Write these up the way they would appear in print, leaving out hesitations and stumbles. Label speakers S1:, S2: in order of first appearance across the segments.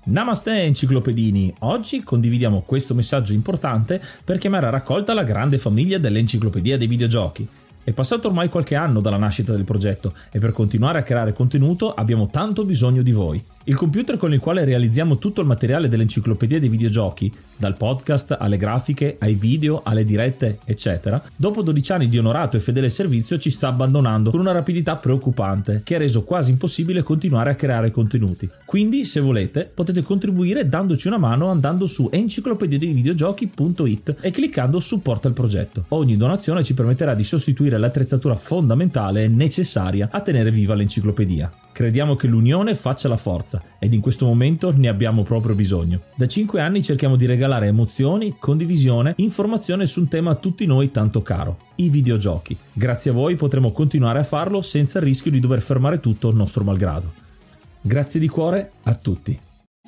S1: Namaste enciclopedini, oggi condividiamo questo messaggio importante per chiamare a raccolta la grande famiglia dell'Enciclopedia dei Videogiochi. È passato ormai qualche anno dalla nascita del progetto e per continuare a creare contenuto abbiamo tanto bisogno di voi. Il computer con il quale realizziamo tutto il materiale dell'Enciclopedia dei Videogiochi, dal podcast alle grafiche, ai video, alle dirette, eccetera, dopo 12 anni di onorato e fedele servizio ci sta abbandonando con una rapidità preoccupante che ha reso quasi impossibile continuare a creare contenuti. Quindi, se volete, potete contribuire dandoci una mano andando su enciclopediadeivideogiochi.it e cliccando supporta il progetto. Ogni donazione ci permetterà di sostituire l'attrezzatura fondamentale e necessaria a tenere viva l'enciclopedia. Crediamo che l'unione faccia la forza ed in questo momento ne abbiamo proprio bisogno. Da 5 anni cerchiamo di regalare emozioni, condivisione, informazione su un tema a tutti noi tanto caro, i videogiochi. Grazie a voi potremo continuare a farlo senza il rischio di dover fermare tutto nostro malgrado. Grazie di cuore a tutti.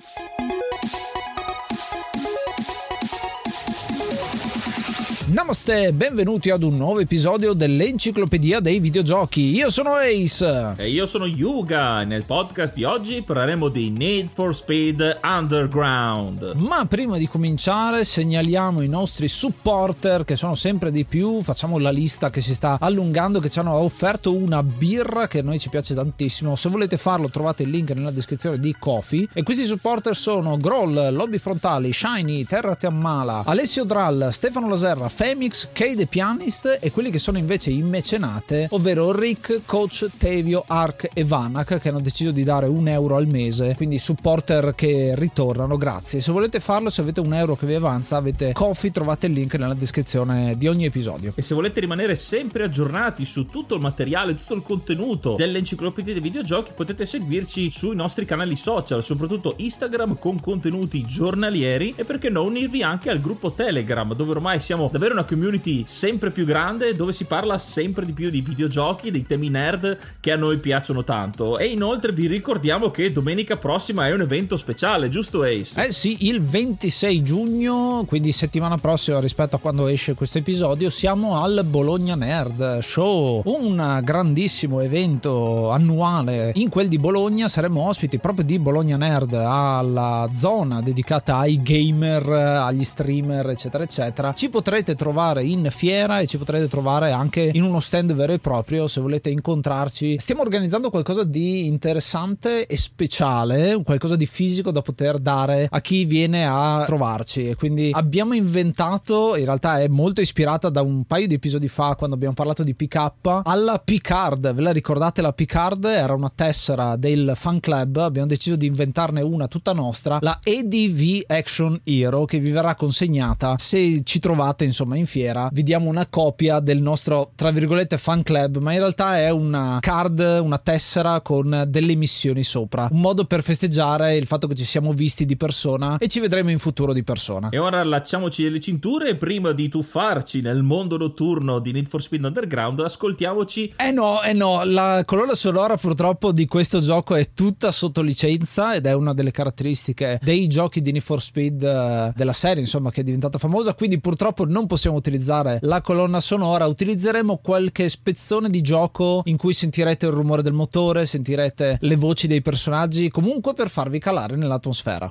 S2: Namaste, benvenuti ad un nuovo episodio dell'Enciclopedia dei Videogiochi. Io sono Ace.
S1: E io sono Yuga e nel podcast di oggi parleremo di Need for Speed Underground.
S2: Ma prima di cominciare segnaliamo i nostri supporter che sono sempre di più. Facciamo la lista che si sta allungando, che ci hanno offerto una birra che a noi ci piace tantissimo. Se volete farlo trovate il link nella descrizione di Ko-fi. E questi supporter sono Groll, Lobby Frontali, Shiny, Terra Tiammala, Alessio Drall, Stefano Laserra, Femix, Kay The Pianist e quelli che sono invece in mecenate, ovvero Rick, Coach, Tevio, Ark e Vanak, che hanno deciso di dare €1 al mese, quindi supporter che ritornano, grazie. Se volete farlo, se avete €1 che vi avanza, avete Ko-fi, trovate il link nella descrizione di ogni episodio.
S1: E se volete rimanere sempre aggiornati su tutto il materiale, tutto il contenuto dell'Enciclopedia dei Videogiochi, potete seguirci sui nostri canali social, soprattutto Instagram con contenuti giornalieri e perché no unirvi anche al gruppo Telegram, dove ormai siamo davvero una community sempre più grande, dove si parla sempre di più di videogiochi, dei temi nerd che a noi piacciono tanto. E inoltre vi ricordiamo che domenica prossima è un evento speciale, giusto Ace?
S2: Sì, il 26 giugno, quindi settimana prossima rispetto a quando esce questo episodio, siamo al Bologna Nerd Show, un grandissimo evento annuale. In quel di Bologna saremo ospiti proprio di Bologna Nerd, alla zona dedicata ai gamer, agli streamer, eccetera eccetera. Ci potrete trovare in fiera e ci potrete trovare anche in uno stand vero e proprio se volete incontrarci. Stiamo organizzando qualcosa di interessante e speciale, qualcosa di fisico da poter dare a chi viene a trovarci, e quindi abbiamo inventato, in realtà è molto ispirata da un paio di episodi fa quando abbiamo parlato di PK, alla P-Card. Ve la ricordate la P-Card? Era una tessera del fan club, abbiamo deciso di inventarne una tutta nostra, la EDV Action Hero, che vi verrà consegnata se ci trovate insomma in fiera. Vi diamo una copia del nostro tra virgolette fan club, ma in realtà è una card, una tessera con delle missioni sopra, un modo per festeggiare il fatto che ci siamo visti di persona e ci vedremo in futuro di persona.
S1: E ora allacciamoci le cinture e prima di tuffarci nel mondo notturno di Need for Speed Underground ascoltiamoci
S2: no, la colonna sonora purtroppo di questo gioco è tutta sotto licenza ed è una delle caratteristiche dei giochi di Need for Speed della serie, insomma, che è diventata famosa, quindi purtroppo non possiamo utilizzare la colonna sonora. Utilizzeremo qualche spezzone di gioco in cui sentirete il rumore del motore, sentirete le voci dei personaggi, comunque per farvi calare nell'atmosfera.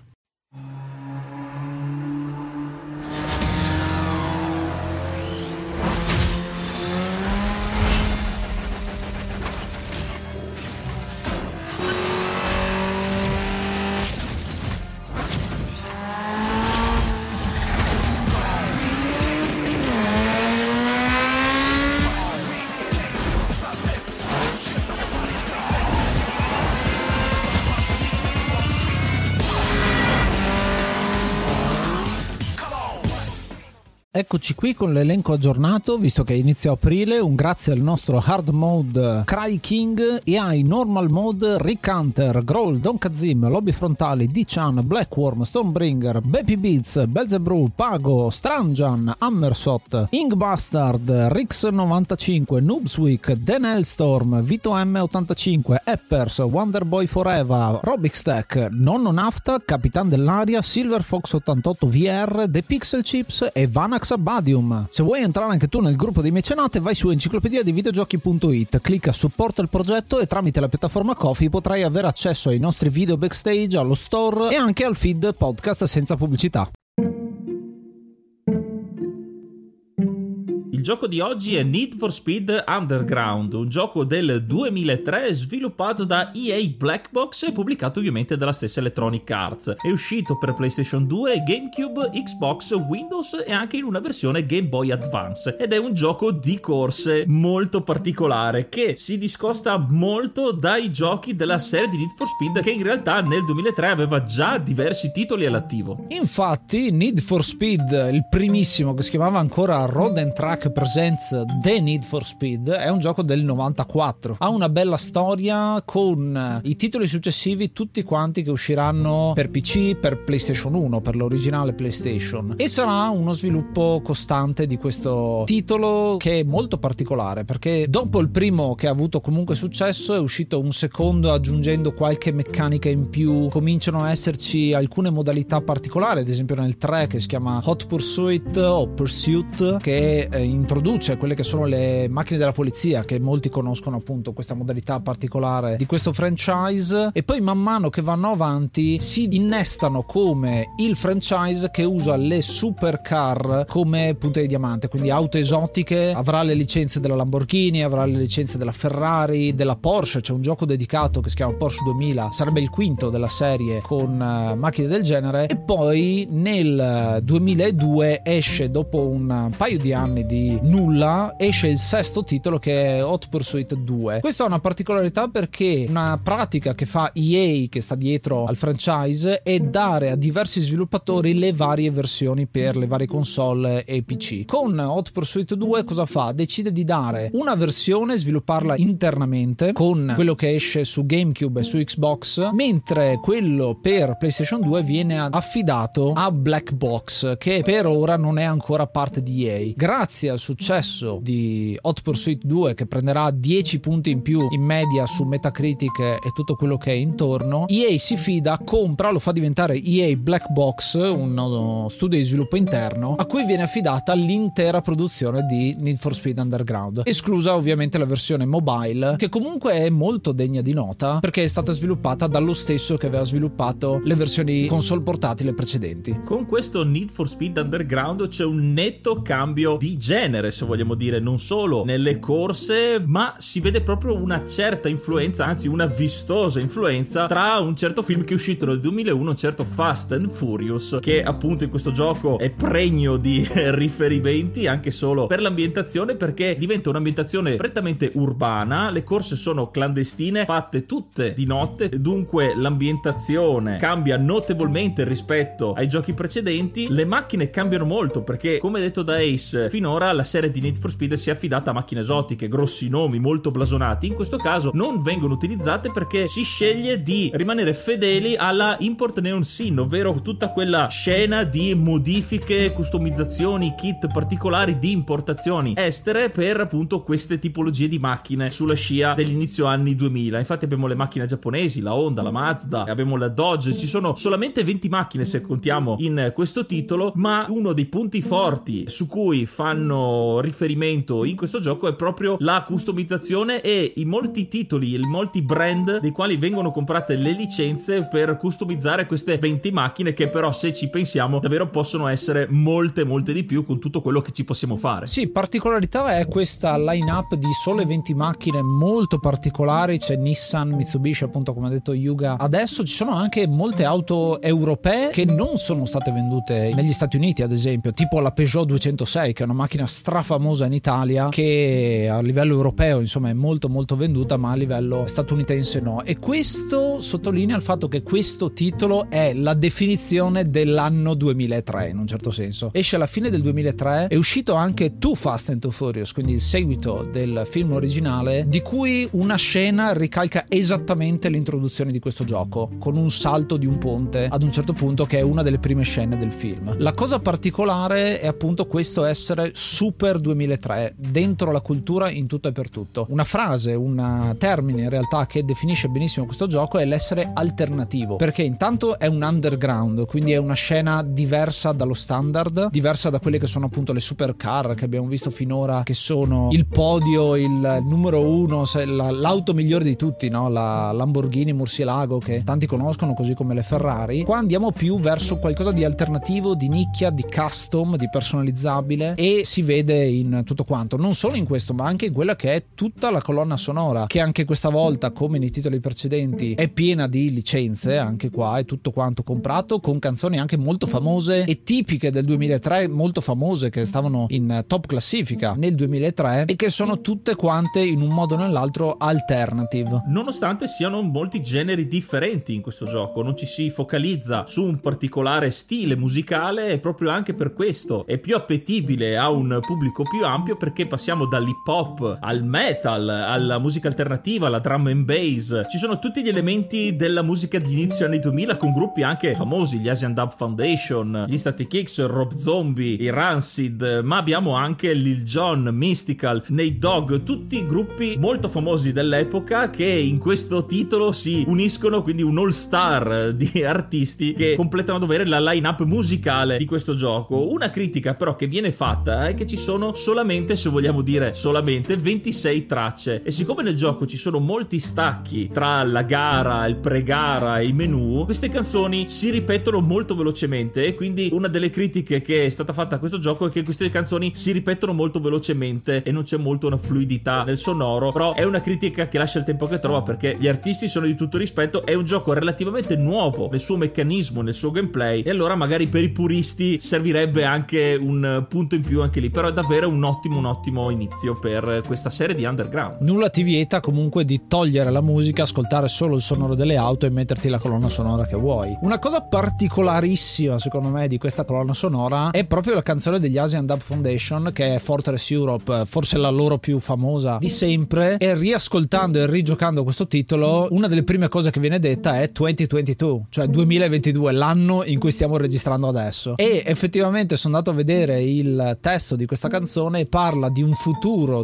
S2: Eccoci qui con l'elenco aggiornato, visto che è inizio aprile. Un grazie al nostro hard mode Cry King e ai normal mode Rick Hunter, Groll, Don Kazim, Lobby Frontali, D-Chan, Blackworm, Stonebringer, Baby Beats, Belzebrew, Pago, Stranjan, Hammersot, Ingbastard, Rix95, Noobsweek, Dan Hellstorm, Vito M85, Eppers, Wonderboy Forever, Robixtech, Nonno Nafta, Capitan dell'Aria, Silver Fox 88 VR, The Pixel Chips e Vanax Exabadium. Se vuoi entrare anche tu nel gruppo dei mecenate, vai su enciclopediadivideogiochi.it, clicca supporta il progetto e tramite la piattaforma Ko-fi potrai avere accesso ai nostri video backstage, allo store e anche al feed podcast senza pubblicità.
S1: Il gioco di oggi è Need for Speed Underground, un gioco del 2003 sviluppato da EA Black Box e pubblicato ovviamente dalla stessa Electronic Arts. È uscito per PlayStation 2, GameCube, Xbox, Windows e anche in una versione Game Boy Advance, ed è un gioco di corse molto particolare che si discosta molto dai giochi della serie di Need for Speed, che in realtà nel 2003 aveva già diversi titoli all'attivo.
S2: Infatti Need for Speed, il primissimo, che si chiamava ancora Road and Track Presents The Need for Speed, è un gioco del 94. Ha una bella storia con i titoli successivi tutti quanti che usciranno per PC, per PlayStation 1, per l'originale PlayStation, e sarà uno sviluppo costante di questo titolo che è molto particolare, perché dopo il primo, che ha avuto comunque successo, è uscito un secondo aggiungendo qualche meccanica in più, cominciano a esserci alcune modalità particolari, ad esempio nel 3 che si chiama Hot Pursuit o Pursuit, che introduce quelle che sono le macchine della polizia, che molti conoscono appunto questa modalità particolare di questo franchise, e poi man mano che vanno avanti si innestano come il franchise che usa le supercar come punta di diamante, quindi auto esotiche. Avrà le licenze della Lamborghini, avrà le licenze della Ferrari, della Porsche, c'è un gioco dedicato che si chiama Porsche 2000, sarebbe il quinto della serie con macchine del genere, e poi nel 2002 esce, dopo un paio di anni di nulla, esce il sesto titolo che è Hot Pursuit 2. Questa è una particolarità perché una pratica che fa EA, che sta dietro al franchise, è dare a diversi sviluppatori le varie versioni per le varie console e PC. Con Hot Pursuit 2 cosa fa? Decide di dare una versione, svilupparla internamente con quello che esce su GameCube e su Xbox, mentre quello per PlayStation 2 viene affidato a Black Box, che per ora non è ancora parte di EA. Grazie al successo di Hot Pursuit 2, che prenderà 10 punti in più in media su Metacritic e tutto quello che è intorno, EA si fida, compra, lo fa diventare EA Black Box, uno studio di sviluppo interno a cui viene affidata l'intera produzione di Need for Speed Underground, esclusa ovviamente la versione mobile, che comunque è molto degna di nota perché è stata sviluppata dallo stesso che aveva sviluppato le versioni console portatili precedenti.
S1: Con questo Need for Speed Underground c'è un netto cambio di genere, se vogliamo dire, non solo nelle corse, ma si vede proprio una certa influenza, anzi una vistosa influenza, tra un certo film che è uscito nel 2001, un certo Fast and Furious, che appunto in questo gioco è pregno di riferimenti anche solo per l'ambientazione, perché diventa un'ambientazione prettamente urbana, le corse sono clandestine, fatte tutte di notte, dunque l'ambientazione cambia notevolmente rispetto ai giochi precedenti. Le macchine cambiano molto perché, come detto da Ace, finora la serie di Need for Speed si è affidata a macchine esotiche, grossi nomi molto blasonati. In questo caso non vengono utilizzate perché si sceglie di rimanere fedeli alla Import Neon Scene, ovvero tutta quella scena di modifiche, customizzazioni, kit particolari di importazioni estere per appunto queste tipologie di macchine sulla scia dell'inizio anni 2000. Infatti abbiamo le macchine giapponesi, la Honda, la Mazda, abbiamo la Dodge, ci sono solamente 20 macchine se contiamo in questo titolo, ma uno dei punti forti su cui fanno riferimento in questo gioco è proprio la customizzazione e i molti titoli, i molti brand dei quali vengono comprate le licenze per customizzare queste 20 macchine, che però, se ci pensiamo, davvero possono essere molte di più con tutto quello che ci possiamo fare.
S2: Sì, particolarità è questa line-up di sole 20 macchine molto particolari. C'è Nissan, Mitsubishi, appunto come ha detto Yuga. Adesso ci sono anche molte auto europee che non sono state vendute negli Stati Uniti, ad esempio, tipo la Peugeot 206, che è una macchina strafamosa in Italia, che a livello europeo insomma è molto venduta, ma a livello statunitense no. E questo sottolinea il fatto che questo titolo è la definizione dell'anno 2003 in un certo senso. Esce alla fine del 2003, è uscito anche Too Fast and Too Furious, quindi il seguito del film originale, di cui una scena ricalca esattamente l'introduzione di questo gioco, con un salto di un ponte ad un certo punto, che è una delle prime scene del film. La cosa particolare è appunto questo essere su Super 2003 dentro la cultura in tutto e per tutto. Una frase, un termine in realtà che definisce benissimo questo gioco è l'essere alternativo, perché intanto è un underground, quindi è una scena diversa dallo standard, diversa da quelle che sono appunto le supercar che abbiamo visto finora, che sono il podio, il numero uno, l'auto migliore di tutti, no? La Lamborghini Murcielago, che tanti conoscono, così come le Ferrari. Qua andiamo più verso qualcosa di alternativo, di nicchia, di custom, di personalizzabile, e si vede in tutto quanto, non solo in questo ma anche in quella che è tutta la colonna sonora, che anche questa volta, come nei titoli precedenti, è piena di licenze. Anche qua è tutto quanto comprato, con canzoni anche molto famose e tipiche del 2003, molto famose, che stavano in top classifica nel 2003 e che sono tutte quante in un modo o nell'altro alternative.
S1: Nonostante siano molti generi differenti in questo gioco, non ci si focalizza su un particolare stile musicale, e proprio anche per questo è più appetibile a un pubblico più ampio, perché passiamo dall'hip hop al metal, alla musica alternativa, alla drum and bass. Ci sono tutti gli elementi della musica di inizio anni 2000, con gruppi anche famosi, gli Asian Dub Foundation, gli Static X, Rob Zombie, i Rancid, ma abbiamo anche Lil Jon, Mystical, Nate Dogg, tutti gruppi molto famosi dell'epoca che in questo titolo si uniscono, quindi un all star di artisti che completano a dovere la line-up musicale di questo gioco. Una critica però che viene fatta è che ci sono solamente, se vogliamo dire solamente, 26 tracce, e siccome nel gioco ci sono molti stacchi tra la gara, il pre-gara e i menu, queste canzoni si ripetono molto velocemente, e quindi una delle critiche che è stata fatta a questo gioco è che queste canzoni si ripetono molto velocemente e non c'è molto una fluidità nel sonoro. Però è una critica che lascia il tempo che trova, perché gli artisti sono di tutto rispetto, è un gioco relativamente nuovo nel suo meccanismo, nel suo gameplay, e allora magari per i puristi servirebbe anche un punto in più anche lì, però è davvero un ottimo inizio per questa serie di Underground.
S2: Nulla ti vieta comunque di togliere la musica, ascoltare solo il sonoro delle auto e metterti la colonna sonora che vuoi. Una cosa particolarissima secondo me di questa colonna sonora è proprio la canzone degli Asian Dub Foundation, che è Fortress Europe, forse la loro più famosa di sempre, e riascoltando e rigiocando questo titolo, una delle prime cose che viene detta è 2022, cioè 2022, l'anno in cui stiamo registrando adesso. E effettivamente sono andato a vedere il testo di questa canzone, parla di un futuro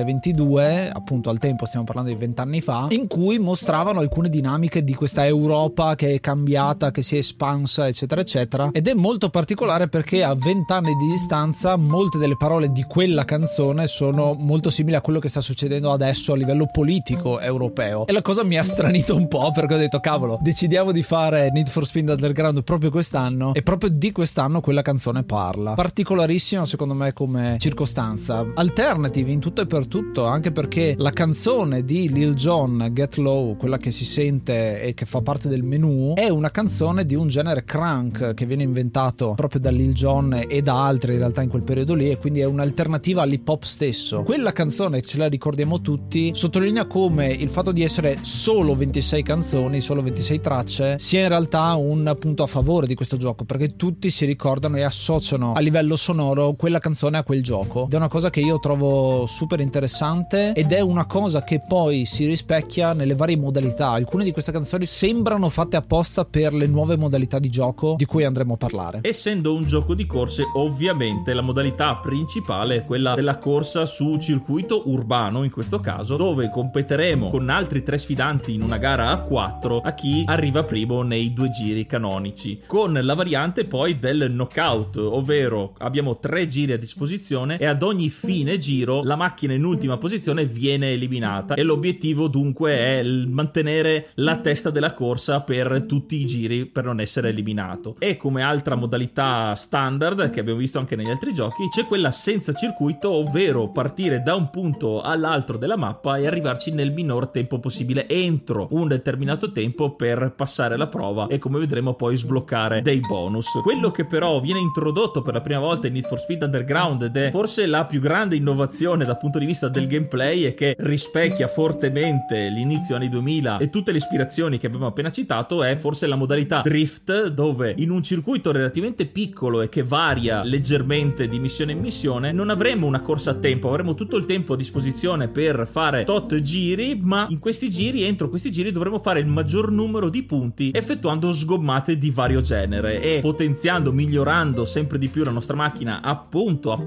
S2: 2022, appunto al tempo stiamo parlando di 20 anni fa, in cui mostravano alcune dinamiche di questa Europa che è cambiata, che si è espansa, eccetera eccetera, ed è molto particolare perché a 20 anni di distanza molte delle parole di quella canzone sono molto simili a quello che sta succedendo adesso a livello politico europeo, e la cosa mi ha stranito un po', perché ho detto cavolo, decidiamo di fare Need for Speed Underground proprio quest'anno, e proprio di quest'anno quella canzone parla. Particolarissima secondo me come circostanza, alternative in tutto e per tutto, anche perché la canzone di Lil Jon, Get Low, quella che si sente e che fa parte del menu, è una canzone di un genere crunk che viene inventato proprio da Lil Jon e da altri in realtà in quel periodo lì, e quindi è un'alternativa all'hip hop stesso. Quella canzone, ce la ricordiamo tutti, sottolinea come il fatto di essere solo 26 canzoni, solo 26 tracce, sia in realtà un punto a favore di questo gioco, perché tutti si ricordano e associano a livello sonoro quella canzone a quel gioco, ed è una cosa che io trovo super interessante, ed è una cosa che poi si rispecchia nelle varie modalità. Alcune di queste canzoni sembrano fatte apposta per le nuove modalità di gioco di cui andremo a parlare.
S1: Essendo un gioco di corse, ovviamente la modalità principale è quella della corsa su circuito urbano, in questo caso, dove competeremo con altri 3 sfidanti in una gara a 4 a chi arriva primo nei 2 giri canonici, con la variante poi del knockout, ovvero abbiamo 3 giri a disposizione e ad ogni fine giro la macchina in ultima posizione viene eliminata, e l'obiettivo dunque è mantenere la testa della corsa per tutti i giri per non essere eliminato. E come altra modalità standard che abbiamo visto anche negli altri giochi, c'è quella senza circuito, ovvero partire da un punto all'altro della mappa e arrivarci nel minor tempo possibile entro un determinato tempo per passare la prova e, come vedremo, poi sbloccare dei bonus. Quello che però viene introdotto per la prima volta in Need for Speed Underground, ed è forse la più grande innovazione dal punto di vista del gameplay e che rispecchia fortemente l'inizio anni 2000 e tutte le ispirazioni che abbiamo appena citato, è forse la modalità drift, dove in un circuito relativamente piccolo e che varia leggermente di missione in missione non avremo una corsa a tempo, avremo tutto il tempo a disposizione per fare tot giri, ma in questi giri, entro questi giri, dovremo fare il maggior numero di punti effettuando sgommate di vario genere e potenziando, migliorando sempre di più la nostra macchina appunto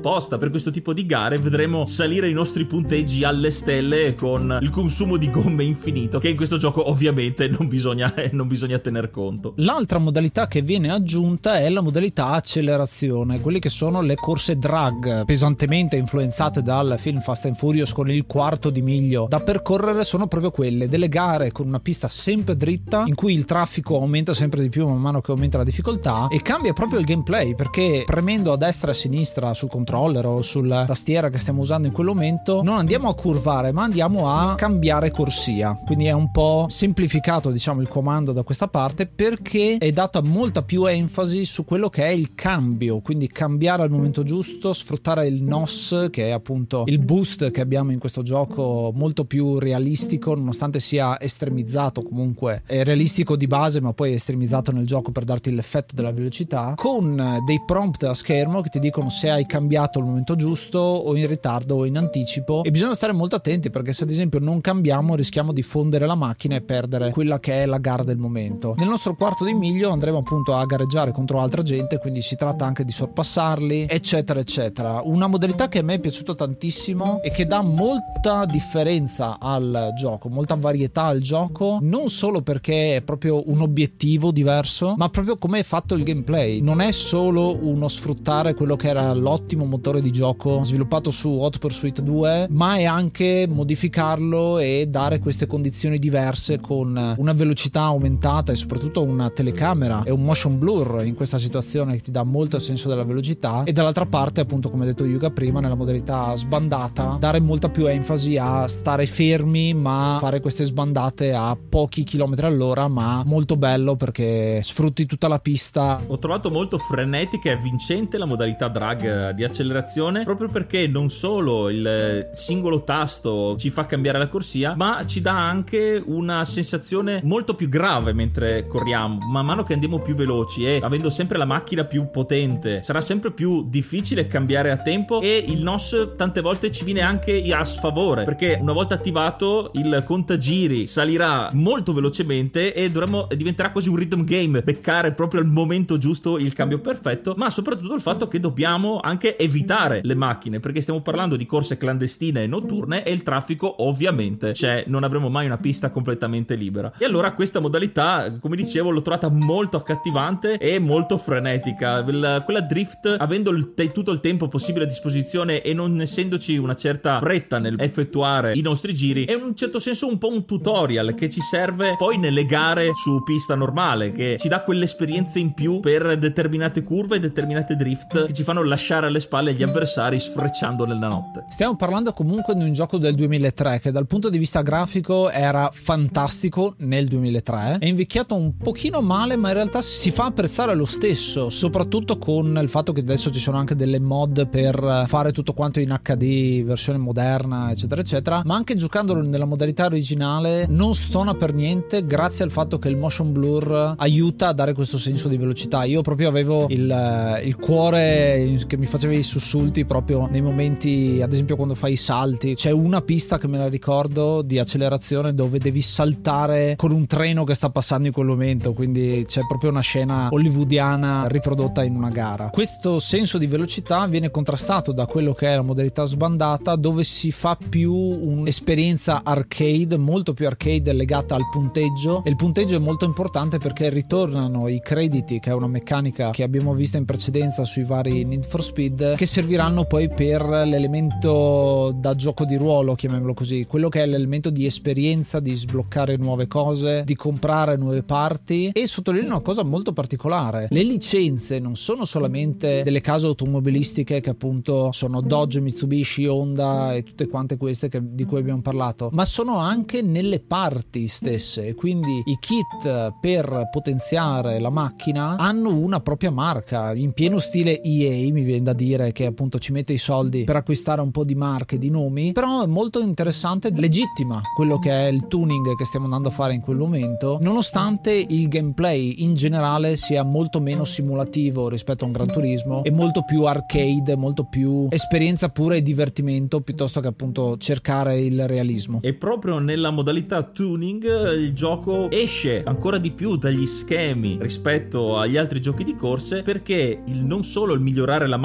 S1: apposta per questo tipo di gare vedremo salire i nostri punteggi alle stelle con il consumo di gomme infinito, che in questo gioco ovviamente non bisogna tener conto.
S2: L'altra modalità che viene aggiunta è la modalità accelerazione, quelle che sono le corse drag, pesantemente influenzate dal film Fast and Furious, con il quarto di miglio da percorrere. Sono proprio quelle delle gare con una pista sempre dritta, in cui il traffico aumenta sempre di più man mano che aumenta la difficoltà, e cambia proprio il gameplay, perché premendo a destra e a sinistra sul controller o sulla tastiera che stiamo usando in quel momento non andiamo a curvare, ma andiamo a cambiare corsia. Quindi è un po' semplificato, diciamo, il comando da questa parte, perché è data molta più enfasi su quello che è il cambio, quindi cambiare al momento giusto, sfruttare il NOS, che è appunto il boost che abbiamo in questo gioco, molto più realistico, nonostante sia estremizzato. Comunque è realistico di base, ma poi è estremizzato nel gioco per darti l'effetto della velocità, con dei prompt a schermo che ti dicono se hai cambiato al momento giusto o in ritardo o in anticipo, e bisogna stare molto attenti, perché se ad esempio non cambiamo rischiamo di fondere la macchina e perdere quella che è la gara del momento. Nel nostro quarto di miglio andremo appunto a gareggiare contro altra gente, quindi si tratta anche di sorpassarli, eccetera eccetera. Una modalità che a me è piaciuta tantissimo e che dà molta differenza al gioco, molta varietà al gioco, non solo perché è proprio un obiettivo diverso, ma proprio come è fatto il gameplay. Non è solo uno sfruttare quello che era l'ottimo motore di gioco sviluppato su Hot Pursuit 2, ma è anche modificarlo e dare queste condizioni diverse con una velocità aumentata e soprattutto una telecamera e un motion blur in questa situazione che ti dà molto senso della velocità. E dall'altra parte, appunto, come ha detto Yuga prima, nella modalità sbandata dare molta più enfasi a stare fermi, ma fare queste sbandate a pochi chilometri all'ora, ma molto bello perché sfrutti tutta la pista.
S1: Ho trovato molto frenetica e vincente la modalità drag di accelerazione, proprio perché non solo il singolo tasto ci fa cambiare la corsia, ma ci dà anche una sensazione molto più grave mentre corriamo. Man mano che andiamo più veloci e avendo sempre la macchina più potente, sarà sempre più difficile cambiare a tempo, e il NOS tante volte ci viene anche a sfavore, perché una volta attivato il contagiri salirà molto velocemente e diventerà quasi un rhythm game, beccare proprio al momento giusto il cambio perfetto. Ma soprattutto il fatto che dobbiamo anche evitare le macchine, perché stiamo parlando di corse clandestine e notturne e il traffico ovviamente c'è, non avremo mai una pista completamente libera. E allora questa modalità, come dicevo, l'ho trovata molto accattivante e molto frenetica. Quella drift, avendo tutto il tempo possibile a disposizione e non essendoci una certa fretta nel effettuare i nostri giri, è in un certo senso un po' un tutorial che ci serve poi nelle gare su pista normale, che ci dà quell'esperienza in più per determinate curve e determinate drift che ci fanno lasciare alle spalle gli avversari sfrecciando nella notte.
S2: Stiamo parlando comunque di un gioco del 2003 che dal punto di vista grafico era fantastico nel 2003, è invecchiato un pochino male, ma in realtà si fa apprezzare lo stesso, soprattutto con il fatto che adesso ci sono anche delle mod per fare tutto quanto in HD, versione moderna, eccetera eccetera. Ma anche giocandolo nella modalità originale non stona per niente, grazie al fatto che il motion blur aiuta a dare questo senso di velocità. Io proprio avevo il cuore che mi faceva i sussulti proprio nei momenti, ad esempio quando fai i salti. C'è una pista che me la ricordo di accelerazione dove devi saltare con un treno che sta passando in quel momento, quindi c'è proprio una scena hollywoodiana riprodotta in una gara. Questo senso di velocità viene contrastato da quello che è la modalità sbandata, dove si fa più un'esperienza arcade, molto più arcade, legata al punteggio, e il punteggio è molto importante perché ritornano i crediti, che è una meccanica che abbiamo visto in precedenza sui vari Need for Speed, che serviranno poi per l'elemento da gioco di ruolo, chiamiamolo così, quello che è l'elemento di esperienza, di sbloccare nuove cose, di comprare nuove parti. E sottolineo una cosa molto particolare: le licenze non sono solamente delle case automobilistiche che appunto sono Dodge, Mitsubishi, Honda e tutte quante queste di cui abbiamo parlato, ma sono anche nelle parti stesse, quindi i kit per potenziare la macchina hanno una propria marca, in pieno stile EA, mi viene da dire, che appunto ci mette i soldi per acquistare un po' di marche, di nomi. Però è molto interessante, legittima quello che è il tuning che stiamo andando a fare in quel momento, nonostante il gameplay in generale sia molto meno simulativo rispetto a un Gran Turismo e molto più arcade, molto più esperienza pura e divertimento, piuttosto che appunto cercare il realismo.
S1: E proprio nella modalità tuning il gioco esce ancora di più dagli schemi rispetto agli altri giochi di corse, perché non solo il migliorare la macchina,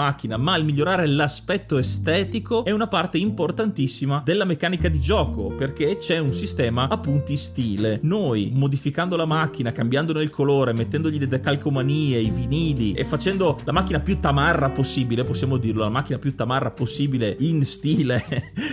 S1: ma il migliorare l'aspetto estetico è una parte importantissima della meccanica di gioco, perché c'è un sistema a punti stile. Noi, modificando la macchina, cambiandone il colore, mettendogli le decalcomanie, i vinili e facendo la macchina più tamarra possibile, possiamo dirlo, la macchina più tamarra possibile in stile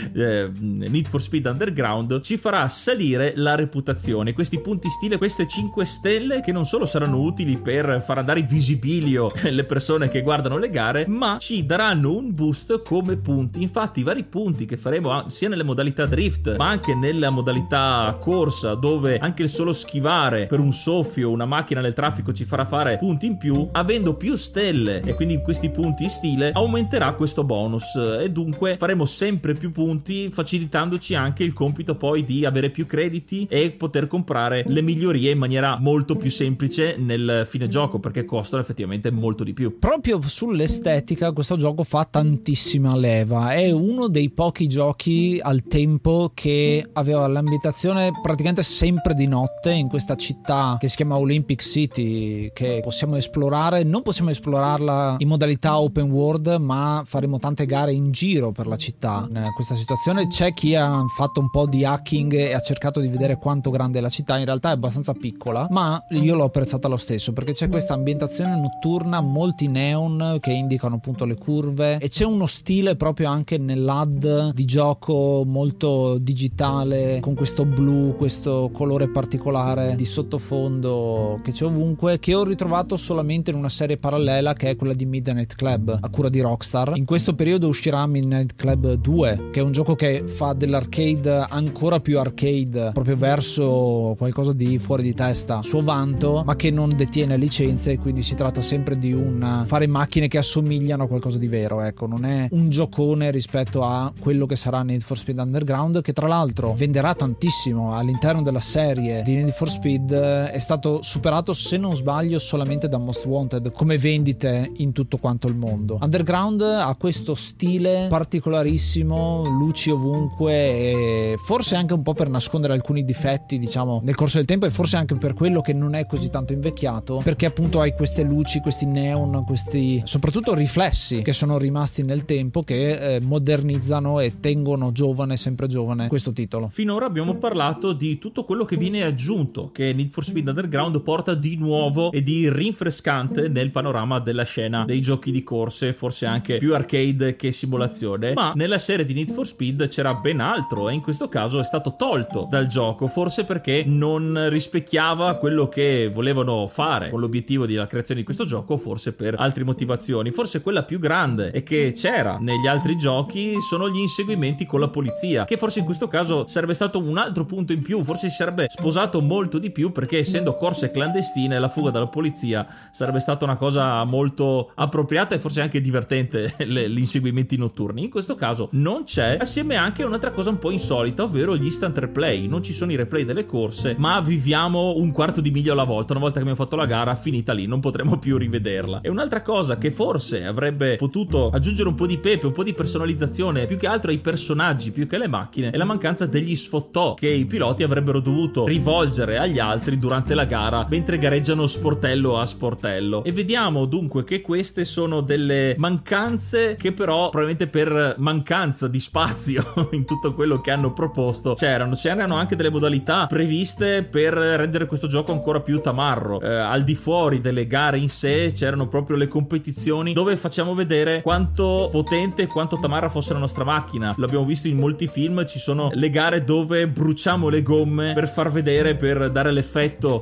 S1: Need for Speed Underground, ci farà salire la reputazione. Questi punti stile, queste 5 stelle che non solo saranno utili per far andare in visibilio le persone che guardano le gare, ma ci daranno un boost come punti. Infatti i vari punti che faremo sia nelle modalità drift ma anche nella modalità corsa, dove anche il solo schivare per un soffio una macchina nel traffico ci farà fare punti in più, avendo più stelle e quindi questi punti stile aumenterà questo bonus e dunque faremo sempre più punti, facilitandoci anche il compito poi di avere più crediti e poter comprare le migliorie in maniera molto più semplice nel fine gioco, perché costano effettivamente molto di più.
S2: Proprio sull'estetica questo gioco fa tantissima leva, è uno dei pochi giochi al tempo che aveva l'ambientazione praticamente sempre di notte in questa città che si chiama Olympic City, che possiamo esplorare. Non possiamo esplorarla in modalità open world, ma faremo tante gare in giro per la città. In questa situazione c'è chi ha fatto un po' di hacking e ha cercato di vedere quanto grande è la città. In realtà è abbastanza piccola, ma io l'ho apprezzata lo stesso perché c'è questa ambientazione notturna, molti neon che indicano appunto le curve, e c'è uno stile proprio anche nell'HUD di gioco molto digitale, con questo blu, questo colore particolare di sottofondo che c'è ovunque, che ho ritrovato solamente in una serie parallela che è quella di Midnight Club a cura di Rockstar. In questo periodo uscirà Midnight Club 2, che è un gioco che fa dell'arcade ancora più arcade, proprio verso qualcosa di fuori di testa, suo vanto, ma che non detiene licenze, quindi si tratta sempre di fare macchine che assomigliano a qualcosa di vero, ecco, non è un giocone rispetto a quello che sarà Need for Speed Underground, che tra l'altro venderà tantissimo all'interno della serie di Need for Speed. È stato superato, se non sbaglio, solamente da Most Wanted come vendite in tutto quanto il mondo. Underground ha questo stile particolarissimo, luci ovunque, e forse anche un po' per nascondere alcuni difetti, diciamo, nel corso del tempo, e forse anche per quello che non è così tanto invecchiato, perché appunto hai queste luci, questi neon, questi soprattutto riflessi che sono rimasti nel tempo, che modernizzano e tengono giovane, sempre giovane, questo titolo.
S1: Finora abbiamo parlato di tutto quello che viene aggiunto, che Need for Speed Underground porta di nuovo e di rinfrescante nel panorama della scena dei giochi di corse, forse anche più arcade che simulazione. Ma nella serie di Need for Speed c'era ben altro, e in questo caso è stato tolto dal gioco, forse perché non rispecchiava quello che volevano fare con l'obiettivo della creazione di questo gioco, forse per altre motivazioni. Forse quella più grande e che c'era negli altri giochi sono gli inseguimenti con la polizia, che forse in questo caso sarebbe stato un altro punto in più, forse si sarebbe sposato molto di più, perché essendo corse clandestine la fuga dalla polizia sarebbe stata una cosa molto appropriata e forse anche divertente, gli inseguimenti notturni. In questo caso non c'è, assieme anche a un'altra cosa un po' insolita, ovvero gli instant replay. Non ci sono i replay delle corse, ma viviamo un quarto di miglio alla volta. Una volta che abbiamo fatto la gara, finita lì, non potremo più rivederla. E un'altra cosa che forse avrebbe potuto aggiungere un po' di pepe, un po' di personalizzazione, più che altro ai personaggi più che alle macchine, è la mancanza degli sfottò che i piloti avrebbero dovuto rivolgere agli altri durante la gara mentre gareggiano sportello a sportello. E vediamo dunque che queste sono delle mancanze che però probabilmente per mancanza di spazio in tutto quello che hanno proposto c'erano anche delle modalità previste per rendere questo gioco ancora più tamarro. Al di fuori delle gare in sé c'erano proprio le competizioni dove facciamo vedere quanto potente e quanto tamarra fosse la nostra macchina. L'abbiamo visto in molti film, ci sono le gare dove bruciamo le gomme per far vedere, per dare l'effetto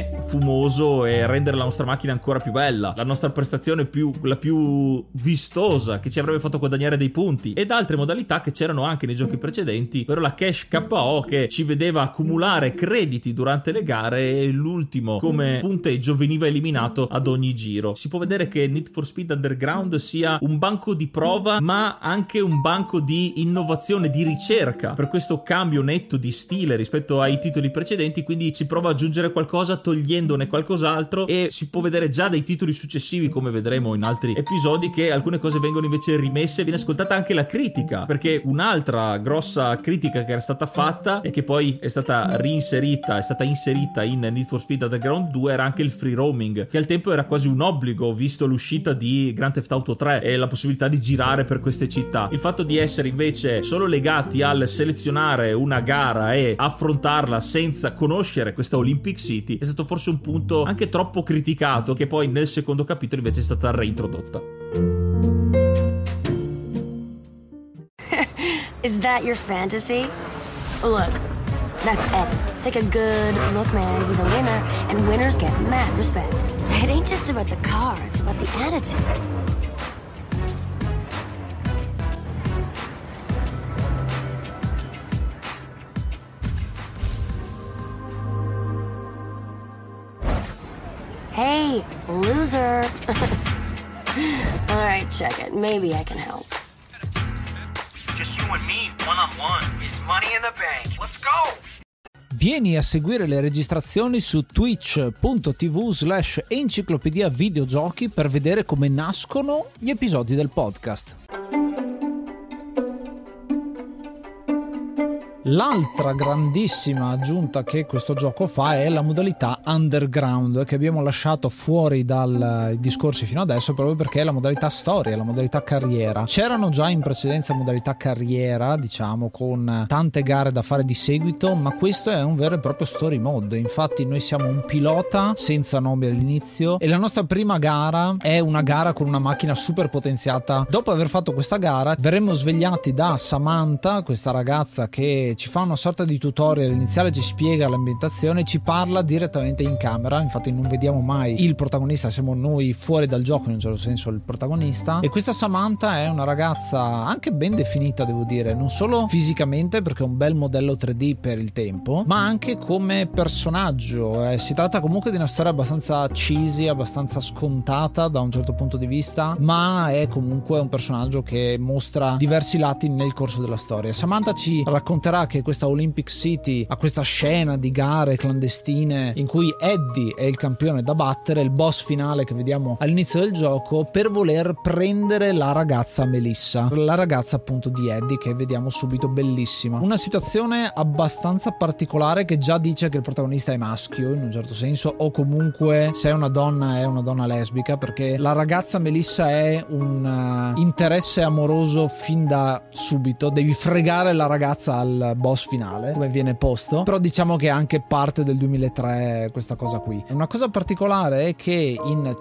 S1: fumoso e rendere la nostra macchina ancora più bella, la nostra prestazione la più vistosa, che ci avrebbe fatto guadagnare dei punti, ed altre modalità che c'erano anche nei giochi precedenti, ovvero la Cash KO, che ci vedeva accumulare crediti durante le gare e l'ultimo come punteggio veniva eliminato ad ogni giro. Si può vedere che Need for Speed Underground sia un banco di prova, ma anche un banco di innovazione, di ricerca per questo cambio netto di stile rispetto ai titoli precedenti. Quindi si prova ad aggiungere qualcosa togliendone qualcos'altro, e si può vedere già dai titoli successivi, come vedremo in altri episodi, che alcune cose vengono invece rimesse. Viene ascoltata anche la critica, perché un'altra grossa critica che era stata fatta e che poi è stata inserita in Need for Speed Underground 2 era anche il free roaming, che al tempo era quasi un obbligo visto l'uscita di Grand Theft Auto Moto 3 e la possibilità di girare per queste città. Il fatto di essere invece solo legati al selezionare una gara e affrontarla senza conoscere questa Olympic City è stato forse un punto anche troppo criticato, che poi nel secondo capitolo invece è stata reintrodotta.
S3: Is that your fantasy? Look, that's Eddie. Take a good look, man. He's a winner, and winners get mad respect. It ain't just about the car, it's about the attitude. Hey, loser. All right, check it. Maybe I can help.
S4: Just you and me, one-on-one. It's money in the bank. Let's go!
S2: Vieni a seguire le registrazioni su twitch.tv/enciclopedia videogiochi per vedere come nascono gli episodi del podcast. L'altra grandissima aggiunta che questo gioco fa è la modalità underground, che abbiamo lasciato fuori dai discorsi fino adesso proprio perché è la modalità storia, la modalità carriera. C'erano già in precedenza modalità carriera, diciamo, con tante gare da fare di seguito, ma questo è un vero e proprio story mode. Infatti noi siamo un pilota senza nome all'inizio e la nostra prima gara è una gara con una macchina super potenziata. Dopo aver fatto questa gara verremo svegliati da Samantha, questa ragazza che ci fa una sorta di tutorial iniziale, ci spiega l'ambientazione, ci parla direttamente in camera. Infatti non vediamo mai il protagonista, siamo noi fuori dal gioco in un certo senso il protagonista. E questa Samantha è una ragazza anche ben definita, devo dire, non solo fisicamente perché è un bel modello 3D per il tempo, ma anche come personaggio. Si tratta comunque di una storia abbastanza cheesy, abbastanza scontata da un certo punto di vista, ma è comunque un personaggio che mostra diversi lati nel corso della storia. Samantha ci racconterà che questa Olympic City ha questa scena di gare clandestine in cui Eddie è il campione da battere, il boss finale che vediamo all'inizio del gioco, per voler prendere la ragazza Melissa, la ragazza appunto di Eddie, che vediamo subito bellissima. Una situazione abbastanza particolare che già dice che il protagonista è maschio in un certo senso, o comunque se è una donna lesbica, perché la ragazza Melissa è un interesse amoroso fin da subito. Devi fregare la ragazza al boss finale, come viene posto, però diciamo che è anche parte del 2003 questa cosa qui. Una cosa particolare è che in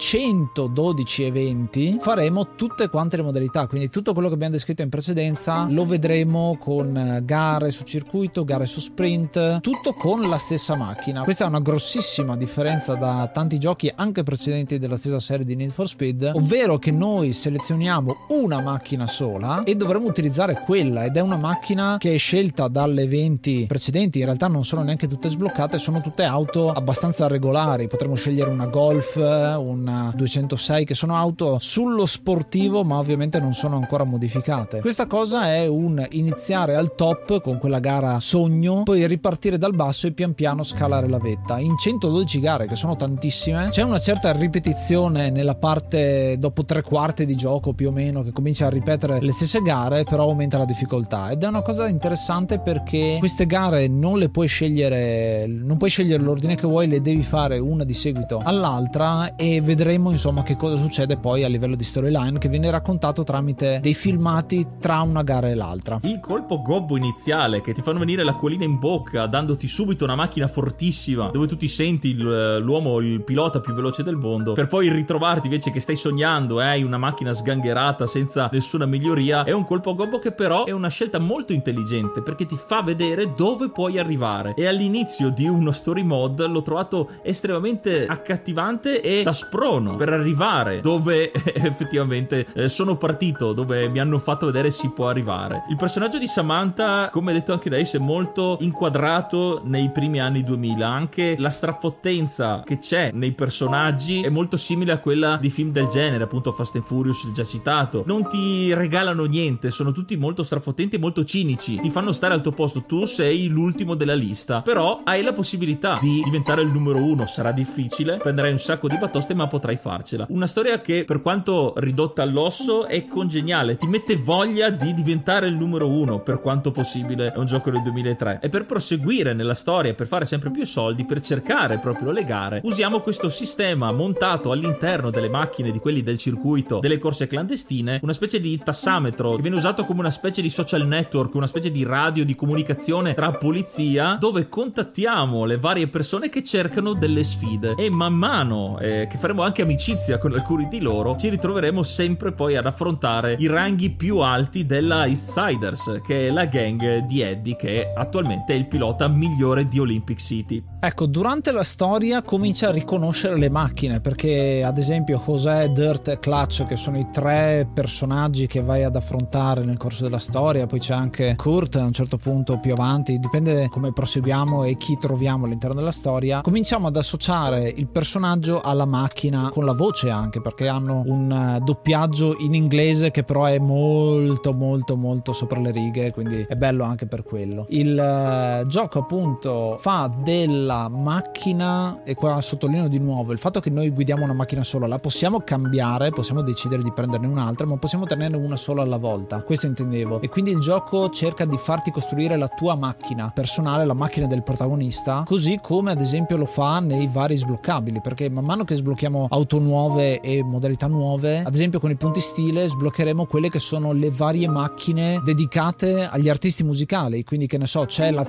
S2: 112 eventi faremo tutte quante le modalità, quindi tutto quello che abbiamo descritto in precedenza lo vedremo con gare su circuito, gare su sprint, tutto con la stessa macchina. Questa è una grossissima differenza da tanti giochi anche precedenti della stessa serie di Need for Speed, ovvero che noi selezioniamo una macchina sola e dovremo utilizzare quella, ed è una macchina che è scelta dalle 20 precedenti. In realtà non sono neanche tutte sbloccate, sono tutte auto abbastanza regolari. Potremmo scegliere una Golf, una 206, che sono auto sullo sportivo ma ovviamente non sono ancora modificate. Questa cosa è un iniziare al top con quella gara sogno, poi ripartire dal basso e pian piano scalare la vetta. In 112 gare, che sono tantissime, c'è una certa ripetizione nella parte dopo 3/4 di gioco più o meno, che comincia a ripetere le stesse gare, però aumenta la difficoltà, ed è una cosa interessante perché queste gare non le puoi scegliere, non puoi scegliere l'ordine che vuoi, le devi fare una di seguito all'altra, e vedremo insomma che cosa succede poi a livello di storyline, che viene raccontato tramite dei filmati tra una gara e l'altra.
S1: Il colpo gobbo iniziale che ti fanno venire l'acquolina in bocca, dandoti subito una macchina fortissima dove tu ti senti l'uomo, il pilota più veloce del mondo, per poi ritrovarti invece che stai sognando, hai una macchina sgangherata senza nessuna miglioria, è un colpo gobbo che però è una scelta molto intelligente perché ti fa vedere dove puoi arrivare. E all'inizio di uno story mode l'ho trovato estremamente accattivante e da sprono per arrivare dove effettivamente sono partito, dove mi hanno fatto vedere si può arrivare. Il personaggio di Samantha, come detto anche da Ace, è molto inquadrato nei primi anni 2000. Anche la strafottenza che c'è nei personaggi è molto simile a quella di film del genere, appunto Fast and Furious, il già citato. Non ti regalano niente, sono tutti molto strafottenti e molto cinici, ti fanno stare al tuo posto, tu sei l'ultimo della lista, però hai la possibilità di diventare il numero 1. Sarà difficile, prenderai un sacco di batoste, ma potrai farcela. Una storia che, per quanto ridotta all'osso, è congeniale, ti mette voglia di diventare il numero 1 per quanto possibile. È un gioco del 2003 e per proseguire nella storia, per fare sempre più soldi, per cercare proprio le gare, usiamo questo sistema montato all'interno delle macchine di quelli del circuito delle corse clandestine, una specie di tassametro che viene usato come una specie di social network, una specie di radio di comunicazione tra polizia, dove contattiamo le varie persone che cercano delle sfide, e man mano che faremo anche amicizia con alcuni di loro, ci ritroveremo sempre poi ad affrontare i ranghi più alti della East Siders, che è la gang di Eddie, che attualmente è il pilota migliore di Olympic City.
S2: Ecco, durante la storia comincia a riconoscere le macchine, perché ad esempio José, Dirt e Clutch, che sono i 3 personaggi che vai ad affrontare nel corso della storia, poi c'è anche Kurt a un certo punto più avanti, dipende come proseguiamo e chi troviamo all'interno della storia. Cominciamo ad associare il personaggio alla macchina con la voce, anche perché hanno un doppiaggio in inglese che però è molto molto molto sopra le righe, quindi è bello anche per quello. Il gioco appunto fa della macchina, e qua sottolineo di nuovo il fatto che noi guidiamo una macchina sola, la possiamo cambiare, possiamo decidere di prenderne un'altra, ma possiamo tenerne una sola alla volta, questo intendevo. E quindi il gioco cerca di farti costruire la tua macchina personale, la macchina del protagonista, così come ad esempio lo fa nei vari sbloccabili, perché man mano che sblocchiamo auto nuove e modalità nuove, ad esempio con i punti stile sbloccheremo quelle che sono le varie macchine dedicate agli artisti musicali, quindi che ne so, c'è la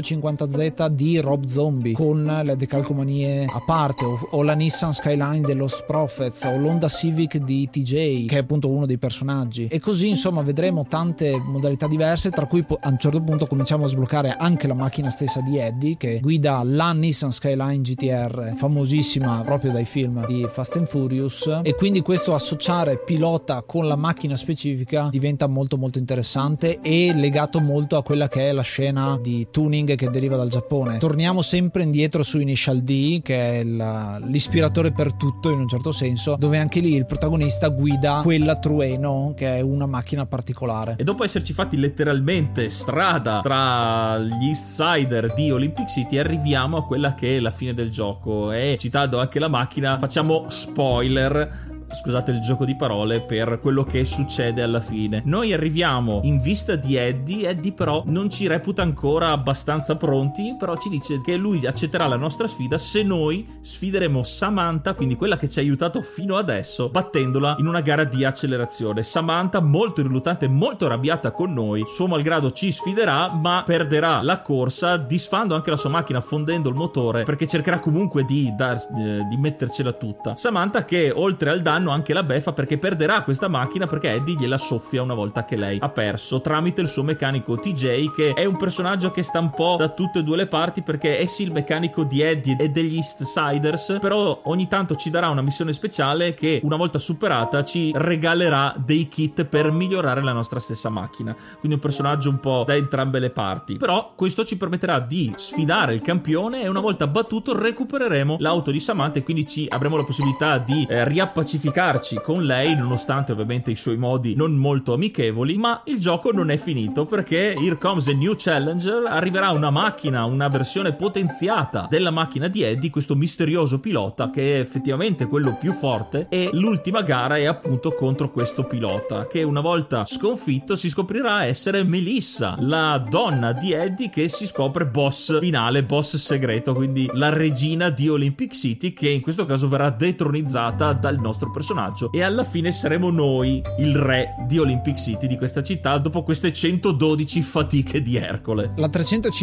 S2: 350Z di Rob Zombie con le decalcomanie a parte, o la Nissan Skyline dello Prophets, o l'Honda Civic di TJ, che è appunto uno dei personaggi, e così insomma vedremo tante modalità diverse, tra cui a un certo punto cominciamo a sbloccare anche la macchina stessa di Eddie, che guida la Nissan Skyline GTR, famosissima proprio dai film di Fast and Furious, e quindi questo associare pilota con la macchina specifica diventa molto molto interessante e legato molto a quella che è la scena di tuning che deriva dal Giappone. Torniamo sempre indietro su Initial D, che è l'ispiratore per tutto in un certo senso, dove anche lì il protagonista guida quella Trueno, che è una macchina particolare.
S1: E dopo esserci fatti letteralmente strada tra gli East Sider di Olympic City, arriviamo a quella che è la fine del gioco, e citando anche la macchina facciamo spoiler, scusate il gioco di parole, per quello che succede alla fine. Noi arriviamo in vista di Eddie però non ci reputa ancora abbastanza pronti, però ci dice che lui accetterà la nostra sfida se noi sfideremo Samantha, quindi quella che ci ha aiutato fino adesso, battendola in una gara di accelerazione. Samantha, molto riluttante, molto arrabbiata con noi, suo malgrado ci sfiderà, ma perderà la corsa, disfando anche la sua macchina, fondendo il motore, perché cercherà comunque di mettercela tutta. Samantha, che oltre al danno anche la beffa, perché perderà questa macchina perché Eddie gliela soffia una volta che lei ha perso, tramite il suo meccanico TJ, che è un personaggio che sta un po' da tutte e due le parti, perché è sì il meccanico di Eddie e degli East Siders, però ogni tanto ci darà una missione speciale che, una volta superata, ci regalerà dei kit per migliorare la nostra stessa macchina. Quindi un personaggio un po' da entrambe le parti, però questo ci permetterà di sfidare il campione, e una volta battuto recupereremo l'auto di Samantha, e quindi avremo la possibilità di riappacificarci con lei, nonostante ovviamente i suoi modi non molto amichevoli. Ma il gioco non è finito, perché Here Comes a New Challenger, arriverà una macchina, una versione potenziata della macchina di Eddie, questo misterioso pilota che è effettivamente quello più forte, e l'ultima gara è appunto contro questo pilota, che una volta sconfitto si scoprirà essere Melissa, la donna di Eddie, che si scopre boss finale, boss segreto, quindi la regina di Olympic City, che in questo caso verrà detronizzata dal nostro personaggio, e alla fine saremo noi il re di Olympic City, di questa città, dopo queste 112 fatiche di Ercole.
S2: La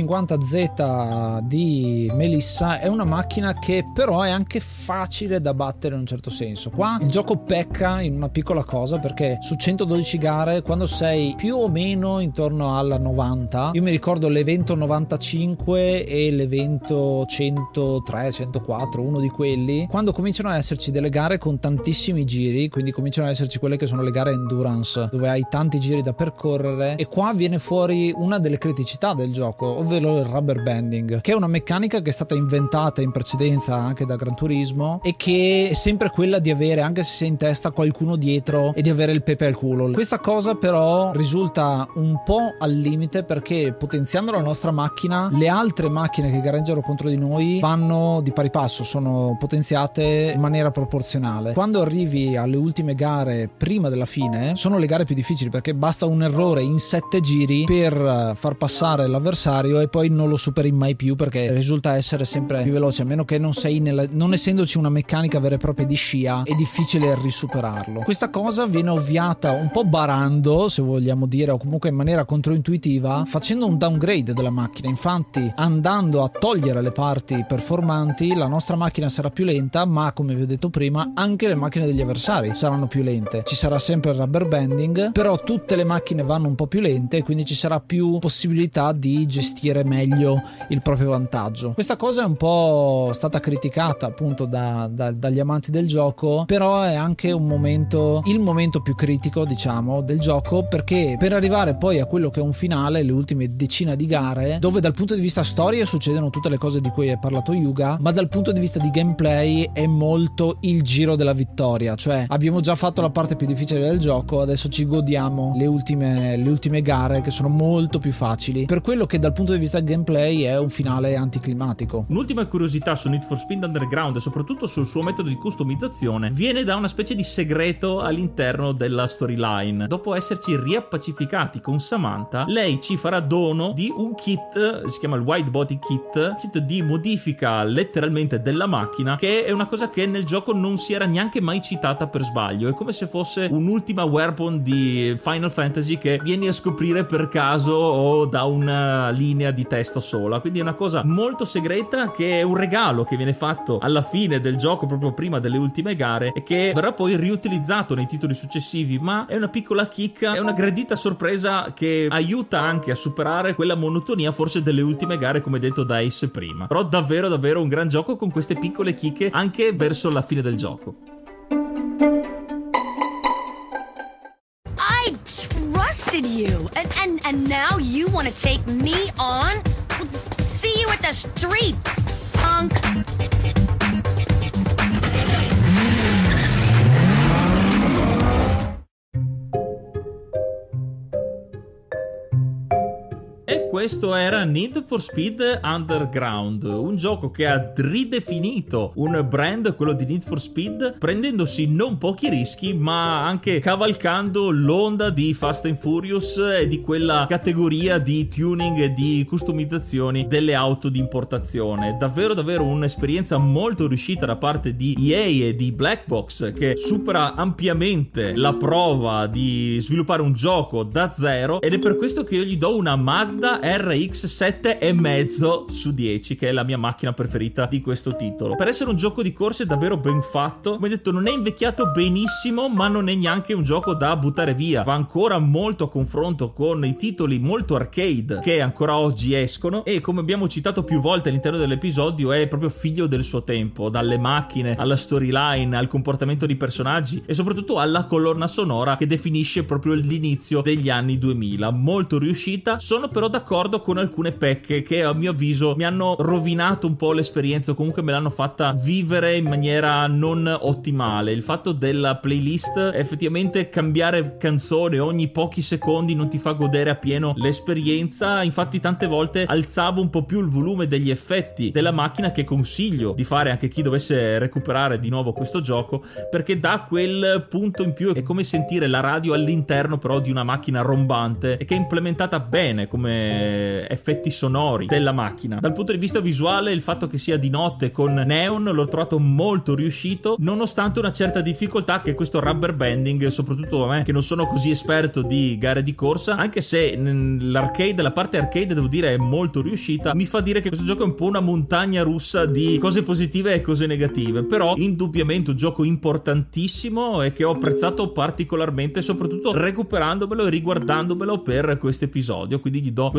S2: 350Z di Melissa è una macchina che però è anche facile da battere in un certo senso. Qua il gioco pecca in una piccola cosa, perché su 112 gare, quando sei più o meno intorno alla 90, io mi ricordo l'evento 95 e l'evento 103, 104, uno di quelli, quando cominciano a esserci delle gare con tantissimi tantissimi giri, quindi cominciano ad esserci quelle che sono le gare endurance dove hai tanti giri da percorrere, e qua viene fuori una delle criticità del gioco, ovvero il rubber banding, che è una meccanica che è stata inventata in precedenza anche da Gran Turismo e che è sempre quella di avere, anche se sei in testa, qualcuno dietro e di avere il pepe al culo. Questa cosa però risulta un po' al limite, perché potenziando la nostra macchina, le altre macchine che gareggiano contro di noi vanno di pari passo, sono potenziate in maniera proporzionale. Quando arrivi alle ultime gare prima della fine sono le gare più difficili, perché basta un errore in 7 giri per far passare l'avversario e poi non lo superi mai più, perché risulta essere sempre più veloce, a meno che non essendoci una meccanica vera e propria di scia, è difficile risuperarlo. Questa cosa viene ovviata un po' barando, se vogliamo dire, o comunque in maniera controintuitiva, facendo un downgrade della macchina. Infatti, andando a togliere le parti performanti, la nostra macchina sarà più lenta, ma come vi ho detto prima anche le macchine degli avversari saranno più lente. Ci sarà sempre il rubber banding, però tutte le macchine vanno un po' più lente e quindi ci sarà più possibilità di gestire meglio il proprio vantaggio. Questa cosa è un po' stata criticata appunto dagli amanti del gioco, però è anche il momento più critico, diciamo, del gioco, perché per arrivare poi a quello che è un finale, le ultime decina di gare, dove dal punto di vista storia succedono tutte le cose di cui hai parlato Yuga, ma dal punto di vista di gameplay è molto il giro della vittoria. Cioè, abbiamo già fatto la parte più difficile del gioco, adesso ci godiamo le ultime gare, che sono molto più facili, per quello che dal punto di vista gameplay è un finale anticlimatico.
S1: Un'ultima curiosità su Need for Speed Underground e soprattutto sul suo metodo di customizzazione viene da una specie di segreto all'interno della storyline. Dopo esserci riappacificati con Samantha, lei ci farà dono di un kit, si chiama il Wide Body Kit di modifica letteralmente della macchina, che è una cosa che nel gioco non si era neanche mai citata per sbaglio. È come se fosse un'ultima weapon di Final Fantasy che vieni a scoprire per caso o da una linea di testo sola. Quindi è una cosa molto segreta, che è un regalo che viene fatto alla fine del gioco, proprio prima delle ultime gare, e che verrà poi riutilizzato nei titoli successivi. Ma è una piccola chicca, è una gradita sorpresa che aiuta anche a superare quella monotonia forse delle ultime gare, come detto da Ace prima. Però davvero un gran gioco con queste piccole chicche anche verso la fine del gioco.
S3: I trusted you, and now you want to take me on? See you at the street, punk!
S1: Questo era Need for Speed Underground, un gioco che ha ridefinito un brand, quello di Need for Speed, prendendosi non pochi rischi, ma anche cavalcando l'onda di Fast and Furious e di quella categoria di tuning e di customizzazioni delle auto di importazione. Davvero un'esperienza molto riuscita da parte di EA e di Black Box, che supera ampiamente la prova di sviluppare un gioco da zero, ed è per questo che io gli do una Mazda RX 7,5 su 10, che è la mia macchina preferita di questo titolo. Per essere un gioco di corse davvero ben fatto, come detto, non è invecchiato benissimo, ma non è neanche un gioco da buttare via. Va ancora molto a confronto con i titoli molto arcade che ancora oggi escono, e come abbiamo citato più volte all'interno dell'episodio è proprio figlio del suo tempo, dalle macchine alla storyline, al comportamento di personaggi e soprattutto alla colonna sonora che definisce proprio l'inizio degli anni 2000. Molto riuscita. Sono però d'accordo con alcune pecche che a mio avviso mi hanno rovinato un po' l'esperienza, o comunque me l'hanno fatta vivere in maniera non ottimale. Il fatto della playlist, effettivamente cambiare canzone ogni pochi secondi non ti fa godere appieno l'esperienza. Infatti tante volte alzavo un po' più il volume degli effetti della macchina, che consiglio di fare anche chi dovesse recuperare di nuovo questo gioco, perché dà quel punto in più. È come sentire la radio all'interno però di una macchina rombante, e che è implementata bene come effetti sonori della macchina. Dal punto di vista visuale, il fatto che sia di notte con neon l'ho trovato molto riuscito, nonostante una certa difficoltà che questo rubber banding, soprattutto a me che non sono così esperto di gare di corsa, anche se l'arcade, la parte arcade devo dire è molto riuscita, mi fa dire che questo gioco è un po' una montagna russa di cose positive e cose negative. Però indubbiamente un gioco importantissimo e che ho apprezzato particolarmente, soprattutto recuperandomelo e riguardandomelo per questo episodio. Quindi gli do questo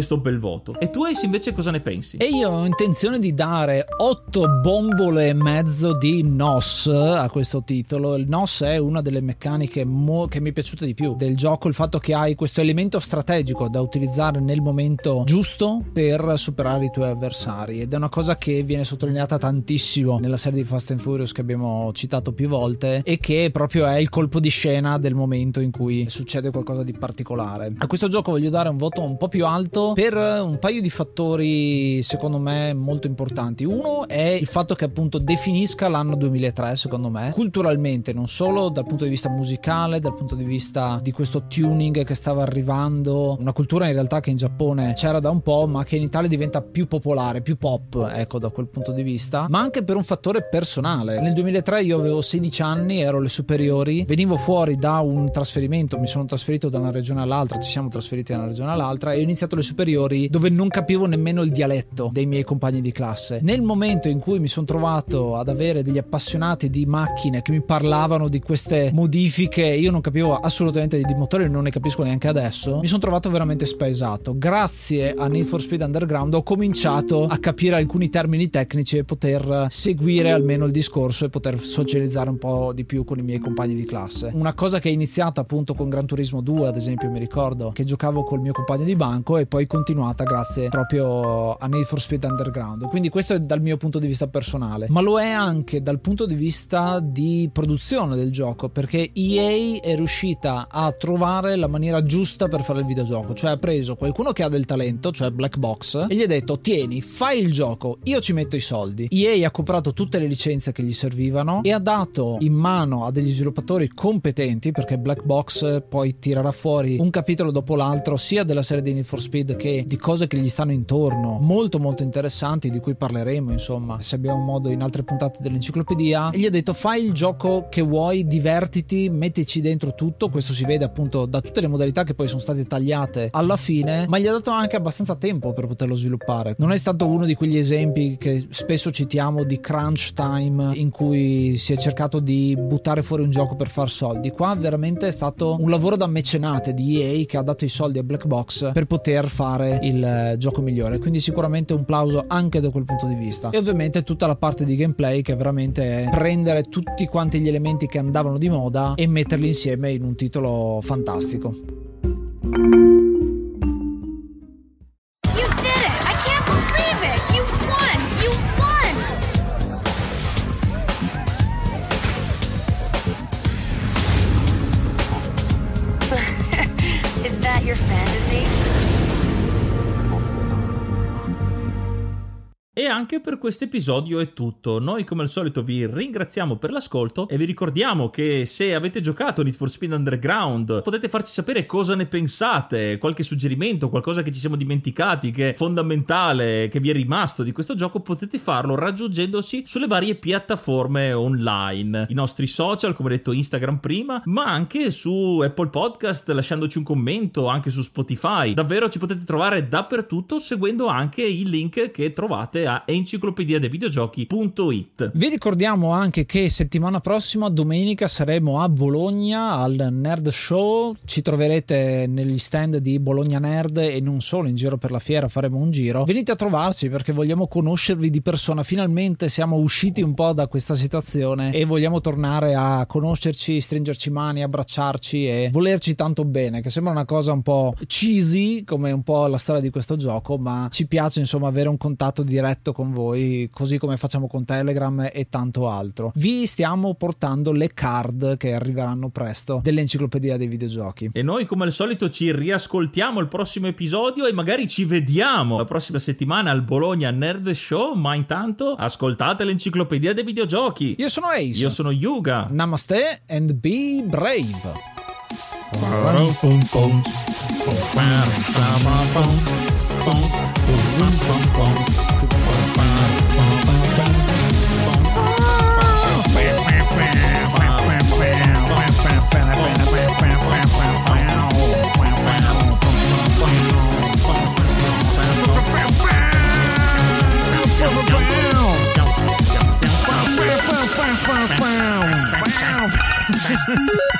S1: questo bel voto. E tu Ace invece cosa ne pensi?
S2: E io ho intenzione di dare 8 bombole e mezzo di NOS a questo titolo. Il NOS è una delle meccaniche che mi è piaciuta di più del gioco, il fatto che hai questo elemento strategico da utilizzare nel momento giusto per superare i tuoi avversari, ed è una cosa che viene sottolineata tantissimo nella serie di Fast and Furious che abbiamo citato più volte, e che proprio è il colpo di scena del momento in cui succede qualcosa di particolare. A questo gioco voglio dare un voto un po' più alto per un paio di fattori secondo me molto importanti. Uno è il fatto che appunto definisca l'anno 2003, secondo me, culturalmente, non solo dal punto di vista musicale, dal punto di vista di questo tuning che stava arrivando, una cultura in realtà che in Giappone c'era da un po' ma che in Italia diventa più popolare, più pop, ecco, da quel punto di vista, ma anche per un fattore personale. Nel 2003 io avevo 16 anni, ero alle superiori, venivo fuori da un trasferimento, mi sono trasferito da una regione all'altra, ci siamo trasferiti da una regione all'altra, e ho iniziato le superiori dove non capivo nemmeno il dialetto dei miei compagni di classe. Nel momento in cui mi sono trovato ad avere degli appassionati di macchine che mi parlavano di queste modifiche, io non capivo assolutamente di motori, non ne capisco neanche adesso, mi sono trovato veramente spaesato. Grazie a Need for Speed Underground ho cominciato a capire alcuni termini tecnici e poter seguire almeno il discorso e poter socializzare un po' di più con i miei compagni di classe. Una cosa che è iniziata appunto con Gran Turismo 2, ad esempio, mi ricordo che giocavo col mio compagno di banco, e poi continuata grazie proprio a Need for Speed Underground. Quindi questo è dal mio punto di vista personale, ma lo è anche dal punto di vista di produzione del gioco, perché EA è riuscita a trovare la maniera giusta per fare il videogioco, cioè ha preso qualcuno che ha del talento, cioè Black Box, e gli ha detto: tieni, fai il gioco, io ci metto i soldi. EA ha comprato tutte le licenze che gli servivano e ha dato in mano a degli sviluppatori competenti, perché Black Box poi tirerà fuori un capitolo dopo l'altro sia della serie di Need for Speed che di cose che gli stanno intorno, molto molto interessanti, di cui parleremo insomma se abbiamo modo in altre puntate dell'enciclopedia. E gli ha detto: fai il gioco che vuoi, divertiti, mettici dentro tutto. Questo si vede appunto da tutte le modalità che poi sono state tagliate alla fine, ma gli ha dato anche abbastanza tempo per poterlo sviluppare. Non è stato uno di quegli esempi che spesso citiamo di crunch time, in cui si è cercato di buttare fuori un gioco per far soldi. Qua veramente è stato un lavoro da mecenate di EA, che ha dato i soldi a Black Box per poter fare il gioco migliore, quindi sicuramente un plauso anche da quel punto di vista. E ovviamente tutta la parte di gameplay, che veramente è prendere tutti quanti gli elementi che andavano di moda e metterli insieme in un titolo fantastico.
S3: Is that your fantasy?
S1: E anche per questo episodio è tutto. Noi come al solito vi ringraziamo per l'ascolto e vi ricordiamo che se avete giocato Need for Speed Underground potete farci sapere cosa ne pensate, qualche suggerimento, qualcosa che ci siamo dimenticati, che è fondamentale, che vi è rimasto di questo gioco. Potete farlo raggiungendoci sulle varie piattaforme online, i nostri social, come detto Instagram prima, ma anche su Apple Podcast, lasciandoci un commento, anche su Spotify. Davvero ci potete trovare dappertutto, seguendo anche i link che trovate a enciclopediadevideogiochi.it.
S2: Vi ricordiamo anche che settimana prossima, domenica, saremo a Bologna al Nerd Show. Ci troverete negli stand di Bologna Nerd e non solo, in giro per la fiera faremo un giro. Venite a trovarci perché vogliamo conoscervi di persona. Finalmente siamo usciti un po' da questa situazione e vogliamo tornare a conoscerci, stringerci mani, abbracciarci e volerci tanto bene, che sembra una cosa un po' cheesy come un po' la storia di questo gioco, ma ci piace insomma avere un contatto diretto con voi, così come facciamo con Telegram e tanto altro. Vi stiamo portando le card che arriveranno presto dell'enciclopedia dei videogiochi.
S1: E noi come al solito ci riascoltiamo il prossimo episodio e magari ci vediamo la prossima settimana al Bologna Nerd Show, ma intanto ascoltate l'enciclopedia dei videogiochi.
S2: Io sono Ace.
S1: Io sono Yuga.
S2: Namaste and be brave. Wow.